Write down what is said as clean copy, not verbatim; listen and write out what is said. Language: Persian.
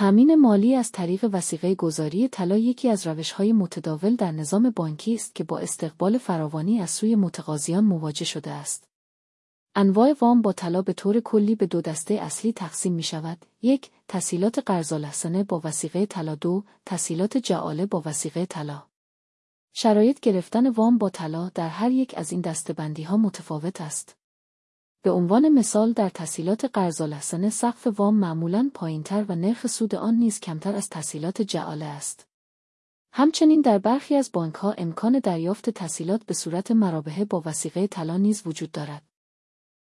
تأمین مالی از طریق وثیقه گذاری طلا یکی از روش‌های متداول در نظام بانکی است که با استقبال فراوانی از سوی متقاضیان مواجه شده است. انواع وام با طلا به طور کلی به دو دسته اصلی تقسیم می‌شود. 1. تسهیلات قرض‌الحسنه با وثیقه طلا. 2. تسهیلات جعاله با وثیقه طلا. شرایط گرفتن وام با طلا در هر یک از این دسته‌بندی‌ها متفاوت است. به عنوان مثال در تسهیلات قرض‌الحسنه سقف وام معمولاً پایین‌تر و نرخ سود آن نیز کمتر از تسهیلات جعاله است. همچنین در برخی از بانک‌ها امکان دریافت تسهیلات به صورت مرابحه با وثیقه طلا نیز وجود دارد.